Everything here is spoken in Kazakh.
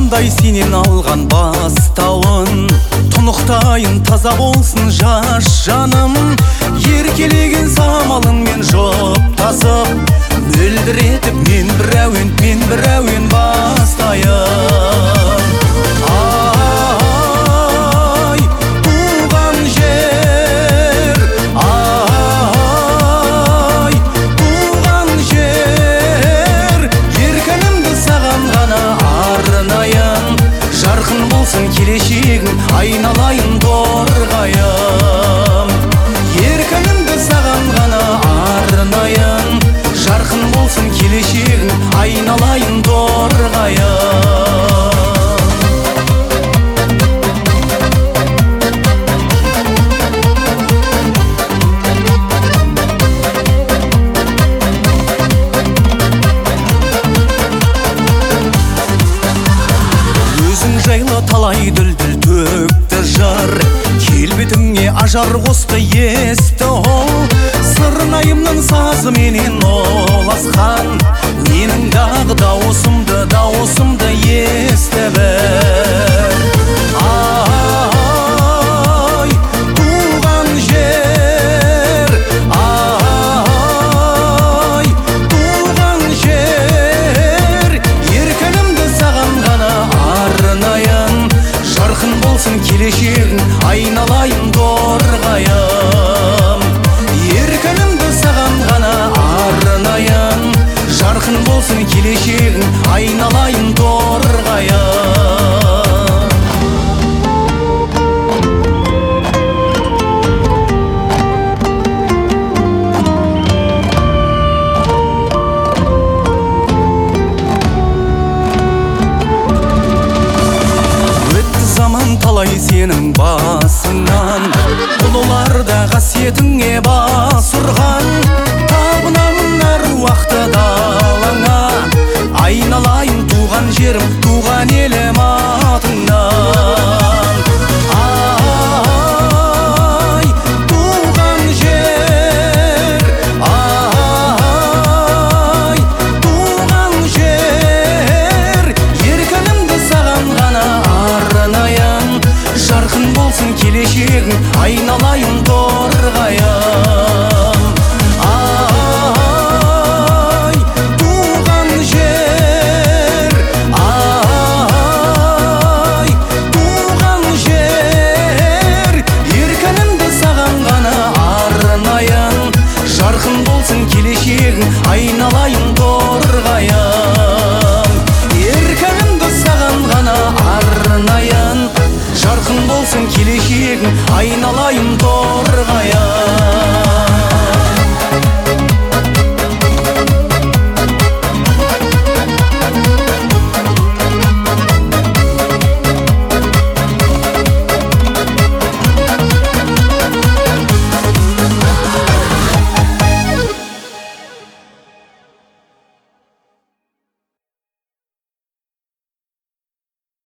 қандай сенен алған бастауын, тұнықтайын таза болсын жас жаным. Еркелеген самалыңмен жоптасып, мөлдіретіп мен бір әуен бастайын. Ай, туған жер, ай, туған жер, еркінімді саған ғана арнайын. Жарқын болсын келешегің, айналайын торғайым. Еркінімді саған ғана арнайын. Жарқын болсын келешегің, айналайын торғайым. Өзің жайлы талай дүлдүл төкті жар, келбетіңе ажар қосты есті ол. Сырнайымның сазы менен оласқан, менің дағы дауысымды есті бір. Ай, туған жер, ай, туған жер, еркінімді саған ғана арнайын. Жарқын болсын келешегің, айналайын торғайым. Еркінімді саған ғана арнайын. Жарқын болсын келешегің, айналайын торғайым. Талай сенің басыңнан, ұлыларда қасиетіңе бас ұрған. Табынамын әруақты далаңа, айналайын туған жерім, туған елім атыңнан. Ай, туған жер, ай, туған жер, еркінімді саған ғана арнайын. Жарқын болсын келешегің, айналайын торғайым. Еркінімді саған ғана арнайын. Жарқын болсын келешегің, айналайын торғайым. Ай, туған жер, ай, туған жер, еркінімді саған ғана арнайын. Жарқын болсын келешегің, айналайын торғайым. Ай, туған жер, ай, туған жер, еркінімді саған ғана арнайын. Жарқын болсын келешегің, айналайын торғайым. Ай, туған жер, ай, туған жер, еркінімді саған ғана арнайын. Жарқын болсын келешегің, айналайын торғайым.